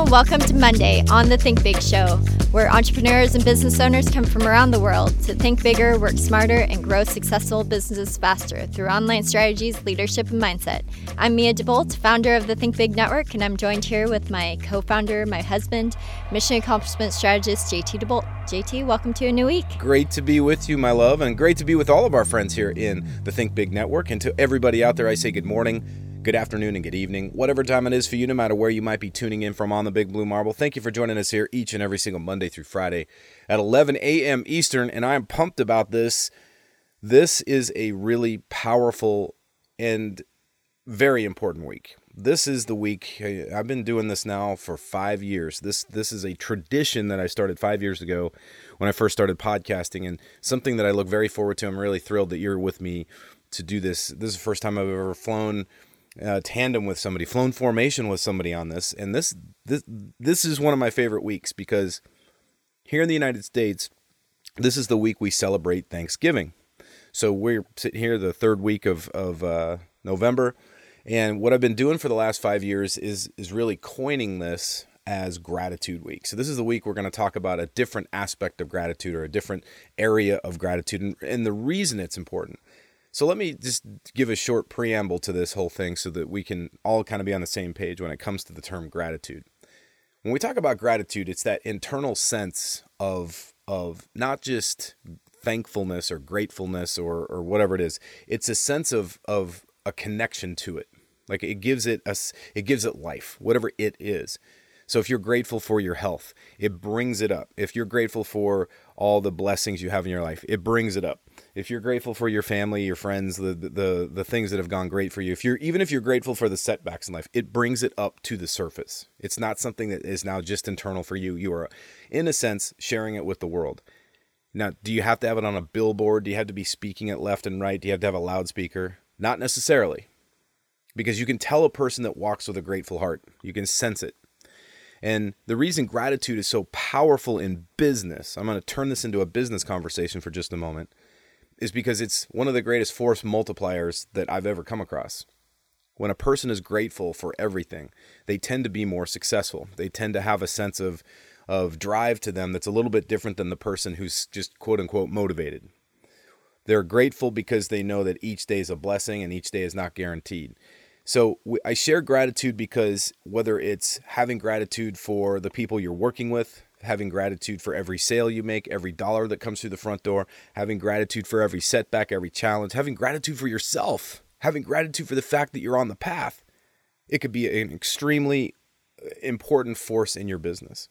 and welcome to Monday on the Think Big Show, where entrepreneurs and business owners come from around the world to think bigger, work smarter, and grow successful businesses faster through online strategies, leadership, and mindset. I'm Mia DeBolt, founder of the Think Big Network, and I'm joined here with my co-founder, my husband, mission accomplishment strategist, JT DeBolt. JT, welcome to a new week. Great to be with you, my love, and great to be with all of our friends here in the Think Big Network. And to everybody out there, I say good morning, good afternoon, and good evening, whatever time it is for you, no matter where you might be tuning in from on the Big Blue Marble. Thank you for joining us here each and every single Monday through Friday at 11 a.m. Eastern, and I am pumped about this. This is a really powerful and very important week. This is the week. I've been doing this now for 5 years. This is a tradition that I started 5 years ago when I first started podcasting, and something that I look very forward to. I'm really thrilled that you're with me to do this. This is the first time I've ever flown tandem with somebody, flown formation with somebody on this. And this is one of my favorite weeks because here in the United States, this is the week we celebrate Thanksgiving. So we're sitting here the third week of November. And what I've been doing for the last 5 years is really coining this as Gratitude Week. So this is the week we're going to talk about a different aspect of gratitude or a different area of gratitude and the reason it's important. So let me just give a short preamble to this whole thing so that we can all kind of be on the same page when it comes to the term gratitude. When we talk about gratitude, it's that internal sense of not just thankfulness or gratefulness or whatever it is. It's a sense of a connection to it. Like it gives it life, whatever it is. So if you're grateful for your health, it brings it up. If you're grateful for all the blessings you have in your life, it brings it up. If you're grateful for your family, your friends, the things that have gone great for you, even if you're grateful for the setbacks in life, it brings it up to the surface. It's not something that is now just internal for you. You are, in a sense, sharing it with the world. Now, do you have to have it on a billboard? Do you have to be speaking it left and right? Do you have to have a loudspeaker? Not necessarily, because you can tell a person that walks with a grateful heart. You can sense it. And the reason gratitude is so powerful in business, I'm going to turn this into a business conversation for just a moment, is because it's one of the greatest force multipliers that I've ever come across. When a person is grateful for everything, they tend to be more successful. They tend to have a sense of drive to them that's a little bit different than the person who's just quote unquote motivated. They're grateful because they know that each day is a blessing and each day is not guaranteed. So I share gratitude because whether it's having gratitude for the people you're working with, having gratitude for every sale you make, every dollar that comes through the front door, having gratitude for every setback, every challenge, having gratitude for yourself, having gratitude for the fact that you're on the path, it could be an extremely important force in your business.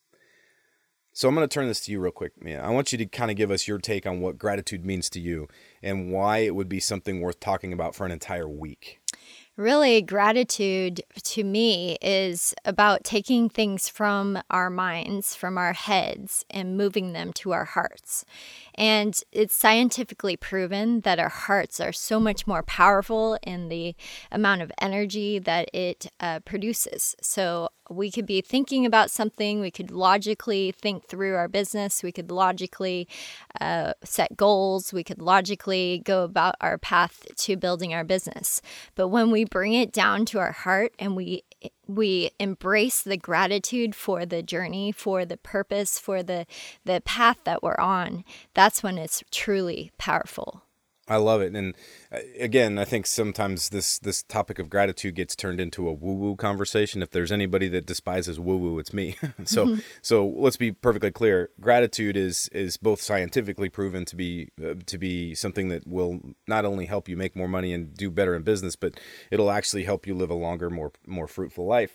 So I'm going to turn this to you real quick, Mia. I want you to kind of give us your take on what gratitude means to you and why it would be something worth talking about for an entire week. Really, gratitude to me is about taking things from our minds, from our heads, and moving them to our hearts. And it's scientifically proven that our hearts are so much more powerful in the amount of energy that it produces. So we could be thinking about something, we could logically think through our business, we could logically set goals, we could logically go about our path to building our business. But when we bring it down to our heart and we embrace the gratitude for the journey, for the purpose, for the path that we're on, that's when it's truly powerful. I love it. And again, I think sometimes this topic of gratitude gets turned into a woo-woo conversation. If there's anybody that despises woo-woo, it's me. So let's be perfectly clear. Gratitude is both scientifically proven to be something that will not only help you make more money and do better in business, but it'll actually help you live a longer, more fruitful life.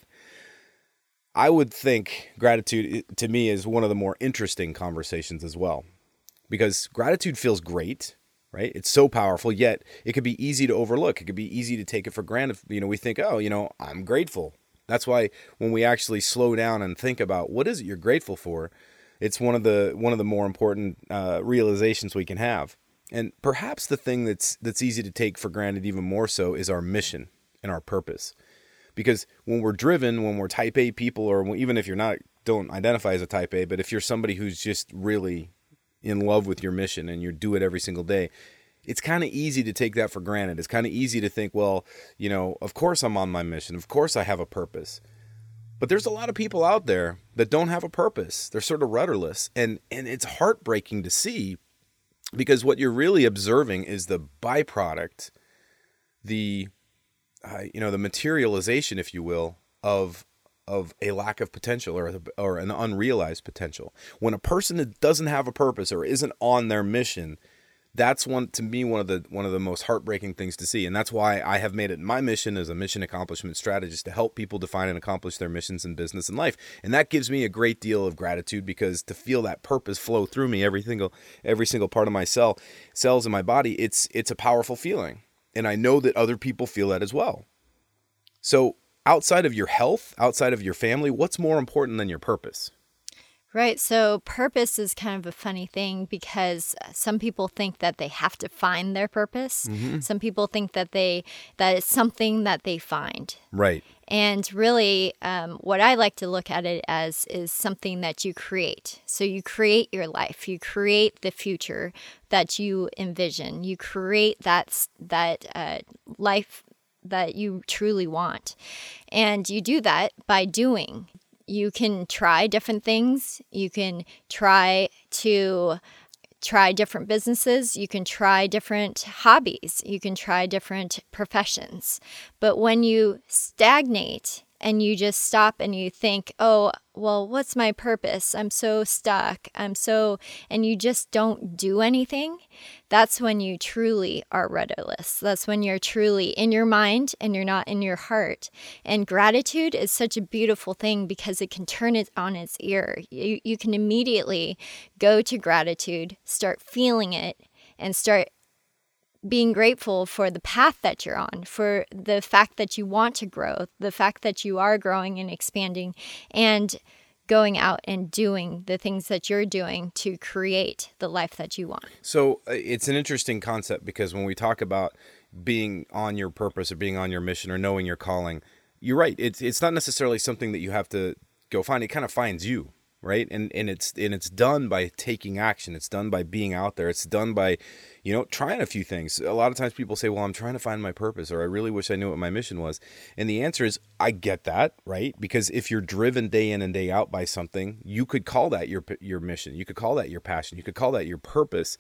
I would think gratitude to me is one of the more interesting conversations as well, because gratitude feels great. Right? It's so powerful, yet it could be easy to overlook. It could be easy to take it for granted. We think, I'm grateful. That's why when we actually slow down and think about what is it you're grateful for, it's one of the more important realizations we can have. And perhaps the thing that's easy to take for granted even more so is our mission and our purpose. Because when we're driven, when we're type A people, or even if you're don't identify as a type A, but if you're somebody who's just really in love with your mission and you do it every single day, it's kind of easy to take that for granted. It's kind of easy to think, well, of course I'm on my mission. Of course I have a purpose. But there's a lot of people out there that don't have a purpose. They're sort of rudderless. And it's heartbreaking to see, because what you're really observing is the byproduct, the materialization, if you will, of a lack of potential or an unrealized potential. When a person that doesn't have a purpose or isn't on their mission, that's one of the most heartbreaking things to see. And that's why I have made it my mission as a mission accomplishment strategist to help people define and accomplish their missions in business and life. And that gives me a great deal of gratitude, because to feel that purpose flow through me, every single part of my cells in my body, it's a powerful feeling. And I know that other people feel that as well. So outside of your health, outside of your family, what's more important than your purpose? Right. So purpose is kind of a funny thing, because some people think that they have to find their purpose. Mm-hmm. Some people think that it's something that they find. Right. And really, what I like to look at it as is something that you create. So you create your life. You create the future that you envision. You create that life that you truly want. And you do that by doing. You can try different things. You can try different businesses. You can try different hobbies. You can try different professions. But when you stagnate and you just stop and you think, oh, well, what's my purpose? I'm so stuck. And you just don't do anything. That's when you truly are rudderless. That's when you're truly in your mind and you're not in your heart. And gratitude is such a beautiful thing, because it can turn it on its ear. You can immediately go to gratitude, start feeling it, and start being grateful for the path that you're on, for the fact that you want to grow, the fact that you are growing and expanding, and going out and doing the things that you're doing to create the life that you want. So it's an interesting concept, because when we talk about being on your purpose or being on your mission or knowing your calling, you're right. It's not necessarily something that you have to go find. It kind of finds you. Right. And it's done by taking action. It's done by being out there. It's done by, trying a few things. A lot of times people say, well, I'm trying to find my purpose, or I really wish I knew what my mission was. And the answer is, I get that. Right. Because if you're driven day in and day out by something, you could call that your mission. You could call that your passion. You could call that your purpose.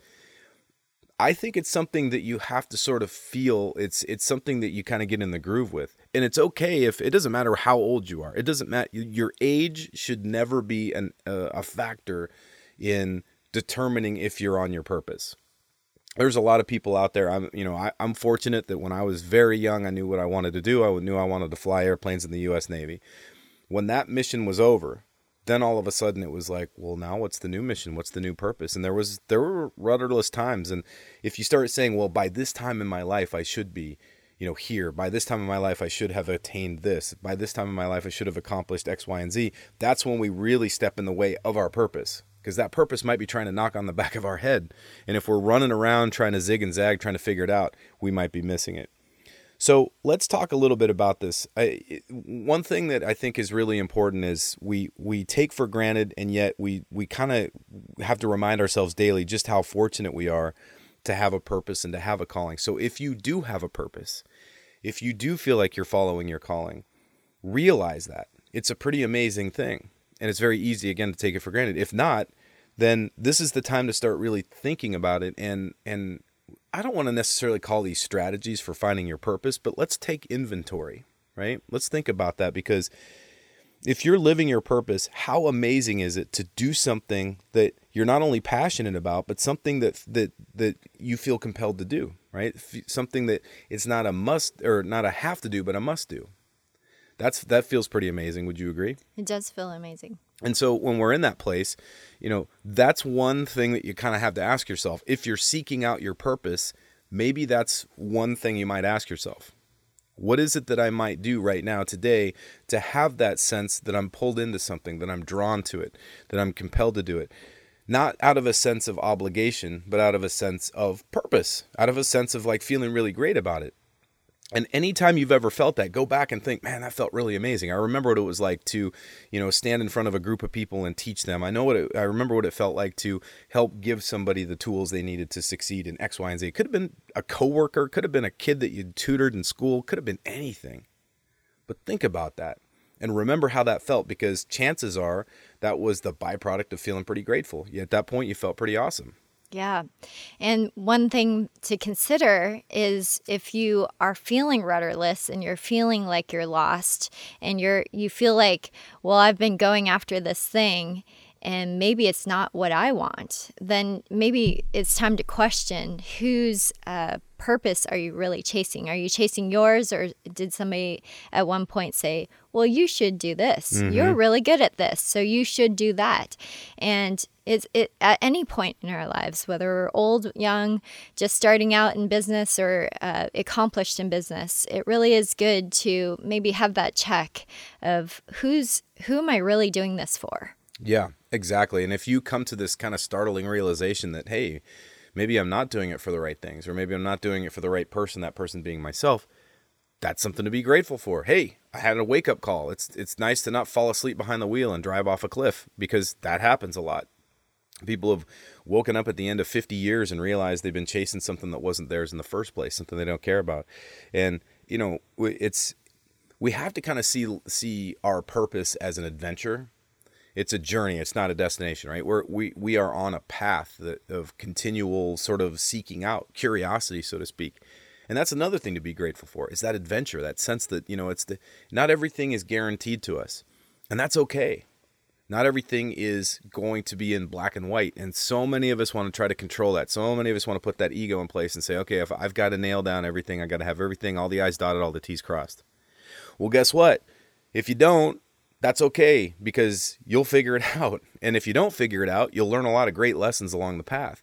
I think it's something that you have to sort of feel. It's something that you kind of get in the groove with. And it's okay if it doesn't matter how old you are. It doesn't matter. Your age should never be a factor in determining if you're on your purpose. There's a lot of people out there. I'm fortunate that when I was very young, I knew what I wanted to do. I knew I wanted to fly airplanes in the U.S. Navy. When that mission was over, then all of a sudden it was like, well, now what's the new mission? What's the new purpose? And there were rudderless times. And if you start saying, well, by this time in my life, I should be, here. By this time in my life, I should have attained this. By this time in my life, I should have accomplished X, Y, and Z. That's when we really step in the way of our purpose, because that purpose might be trying to knock on the back of our head. And if we're running around trying to zig and zag, trying to figure it out, we might be missing it. So let's talk a little bit about this. One thing that I think is really important is we take for granted, and yet we kind of have to remind ourselves daily just how fortunate we are to have a purpose and to have a calling. So if you do have a purpose, if you do feel like you're following your calling, realize that. It's a pretty amazing thing. And it's very easy, again, to take it for granted. If not, then this is the time to start really thinking about it. And I don't want to necessarily call these strategies for finding your purpose, but let's take inventory, right? Let's think about that, because if you're living your purpose, how amazing is it to do something that you're not only passionate about, but something that you feel compelled to do, right? Something that it's not a must or not a have to do, but a must do. That feels pretty amazing. Would you agree? It does feel amazing. And so when we're in that place, that's one thing that you kind of have to ask yourself. If you're seeking out your purpose, maybe that's one thing you might ask yourself. What is it that I might do right now today to have that sense that I'm pulled into something, that I'm drawn to it, that I'm compelled to do it? Not out of a sense of obligation, but out of a sense of purpose, out of a sense of like feeling really great about it. And anytime you've ever felt that, go back and think, man, that felt really amazing. I remember what it was like to, stand in front of a group of people and teach them. I remember what it felt like to help give somebody the tools they needed to succeed in X, Y, and Z. It could have been a coworker, could have been a kid that you tutored in school, could have been anything. But think about that. And remember how that felt, because chances are that was the byproduct of feeling pretty grateful. At that point, you felt pretty awesome. Yeah. And one thing to consider is if you are feeling rudderless and you're feeling like you're lost and you feel like, well, I've been going after this thing and maybe it's not what I want, then maybe it's time to question whose purpose are you really chasing? Are you chasing yours, or did somebody at one point say, well, you should do this. Mm-hmm. You're really good at this, so you should do that. And it's at any point in our lives, whether we're old, young, just starting out in business, or accomplished in business, it really is good to maybe have that check of who am I really doing this for? Yeah, exactly. And if you come to this kind of startling realization that, hey, maybe I'm not doing it for the right things, or maybe I'm not doing it for the right person, that person being myself, that's something to be grateful for. Hey, I had a wake-up call. It's nice to not fall asleep behind the wheel and drive off a cliff, because that happens a lot. People have woken up at the end of 50 years and realized they've been chasing something that wasn't theirs in the first place, something they don't care about. And, we have to kind of see our purpose as an adventure. It's a journey. It's not a destination, right? We are on a path of continual sort of seeking out, curiosity, so to speak. And that's another thing to be grateful for, is that adventure, that sense that, not everything is guaranteed to us. And that's okay. Not everything is going to be in black and white. And so many of us want to try to control that. So many of us want to put that ego in place and say, okay, if I've got to nail down everything, I got to have everything, all the I's dotted, all the T's crossed. Well, guess what? If you don't, that's okay, because you'll figure it out. And if you don't figure it out, you'll learn a lot of great lessons along the path.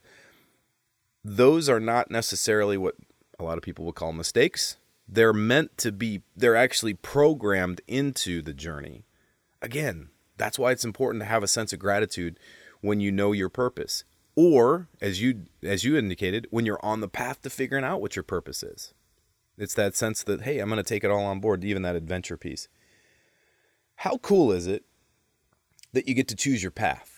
Those are not necessarily what a lot of people would call mistakes. They're actually programmed into the journey. Again, that's why it's important to have a sense of gratitude when you know your purpose. Or, as you indicated, when you're on the path to figuring out what your purpose is. It's that sense that, hey, I'm going to take it all on board, even that adventure piece. How cool is it that you get to choose your path?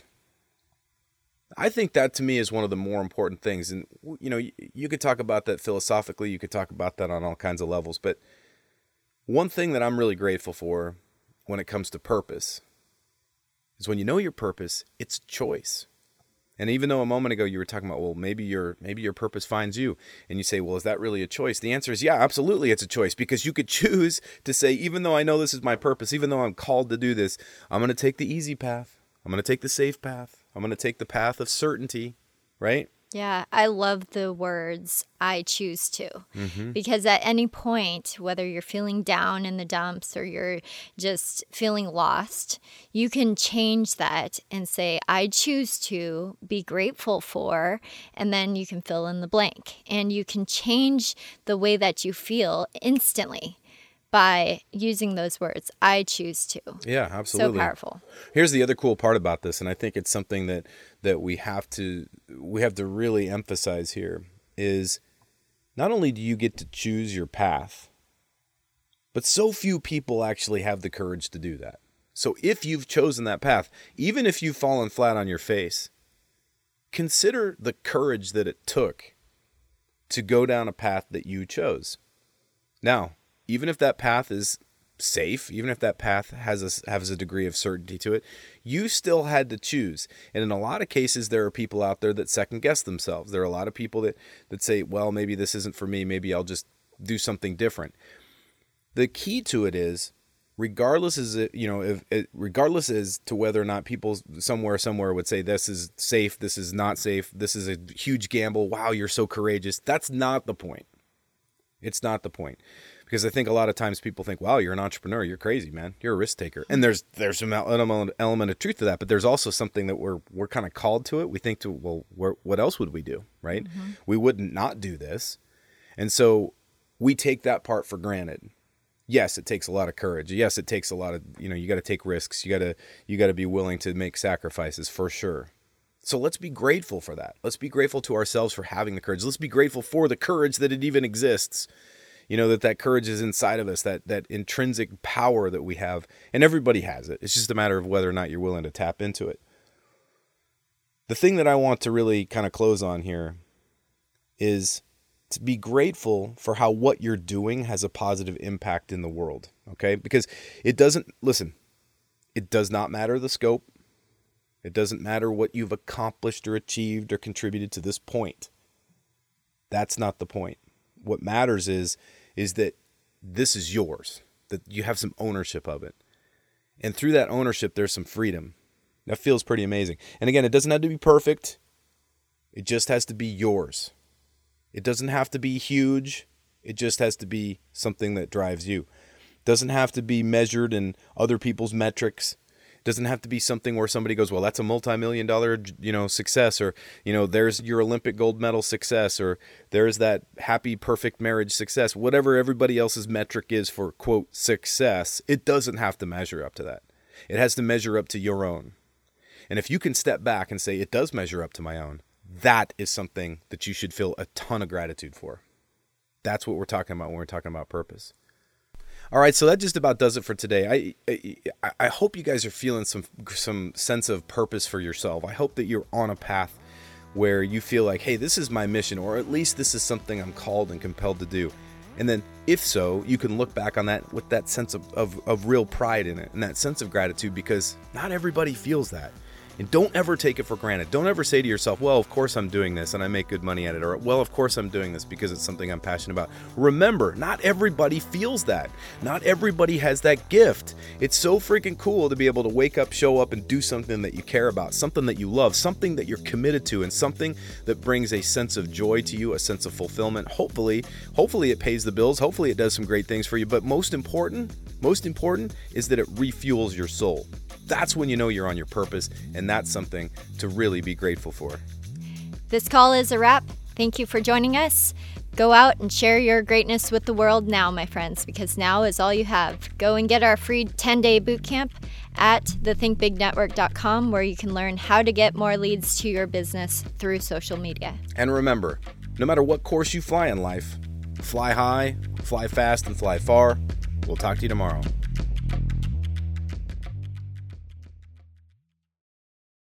I think that, to me, is one of the more important things. And, you could talk about that philosophically. You could talk about that on all kinds of levels. But one thing that I'm really grateful for when it comes to purpose is when you know your purpose, it's choice. And even though a moment ago you were talking about, well, maybe your purpose finds you, and you say, well, is that really a choice? The answer is, yeah, absolutely, it's a choice, because you could choose to say, even though I know this is my purpose, even though I'm called to do this, I'm going to take the easy path. I'm going to take the safe path. I'm going to take the path of certainty, right? Yeah, I love the words, I choose to, Mm-hmm. because at any point, whether you're feeling down in the dumps or you're just feeling lost, you can change that and say, I choose to be grateful for, and then you can fill in the blank. And you can change the way that you feel instantly by using those words, I choose to. Yeah, absolutely. So powerful. Here's the other cool part about this, and I think it's something that we have to really emphasize here, is not only do you get to choose your path, but so few people actually have the courage to do that. So if you've chosen that path, even if you've fallen flat on your face, consider the courage that it took to go down a path that you chose. Now, even if that path is safe, even if that path has a degree of certainty to it, you still had to choose. And in a lot of cases, there are people out there that second guess themselves. There are a lot of people that say, well, maybe this isn't for me. Maybe I'll just do something different. The key to it is, regardless as to whether or not people somewhere would say this is safe, this is not safe, this is a huge gamble, wow, you're so courageous. That's not the point. It's not the point. Because I think a lot of times people think, wow, you're an entrepreneur, you're crazy, man, you're a risk taker. And there's some element of truth to that, but there's also something that we're kind of called to it. We think what else would we do, right? Mm-hmm. We wouldn't not do this. And so we take that part for granted. Yes, it takes a lot of courage. Yes, it takes a lot of, you got to take risks. You got to be willing to make sacrifices, for sure. So let's be grateful for that. Let's be grateful to ourselves for having the courage. Let's be grateful for the courage that it even exists. That courage is inside of us, that intrinsic power that we have, and everybody has it. It's just a matter of whether or not you're willing to tap into it. The thing that I want to really kind of close on here is to be grateful for how what you're doing has a positive impact in the world, okay? Because it does not matter the scope. It doesn't matter what you've accomplished or achieved or contributed to this point. That's not the point. What matters is that this is yours, that you have some ownership of it. And through that ownership, there's some freedom. That feels pretty amazing. And again, it doesn't have to be perfect. It just has to be yours. It doesn't have to be huge. It just has to be something that drives you. It doesn't have to be measured in other people's metrics. It doesn't have to be something where somebody goes, well, that's a multi-million-dollar, success, or, there's your Olympic gold medal success, or there's that happy, perfect marriage success. Whatever everybody else's metric is for, quote, success, it doesn't have to measure up to that. It has to measure up to your own. And if you can step back and say, it does measure up to my own, that is something that you should feel a ton of gratitude for. That's what we're talking about when we're talking about purpose. All right, so that just about does it for today. I hope you guys are feeling some sense of purpose for yourself. I hope that you're on a path where you feel like, hey, this is my mission, or at least this is something I'm called and compelled to do. And then if so, you can look back on that with that sense of real pride in it and that sense of gratitude, because not everybody feels that. And don't ever take it for granted. Don't ever say to yourself, well, of course I'm doing this and I make good money at it. Or, well, of course I'm doing this because it's something I'm passionate about. Remember, not everybody feels that. Not everybody has that gift. It's so freaking cool to be able to wake up, show up, and do something that you care about, something that you love, something that you're committed to, and something that brings a sense of joy to you, a sense of fulfillment. Hopefully it pays the bills. Hopefully it does some great things for you. But most important is that it refuels your soul. That's when you know you're on your purpose, and that's something to really be grateful for. This call is a wrap. Thank you for joining us. Go out and share your greatness with the world now, my friends, because now is all you have. Go and get our free 10-day bootcamp at thethinkbignetwork.com, where you can learn how to get more leads to your business through social media. And remember, no matter what course you fly in life, fly high, fly fast, and fly far. We'll talk to you tomorrow.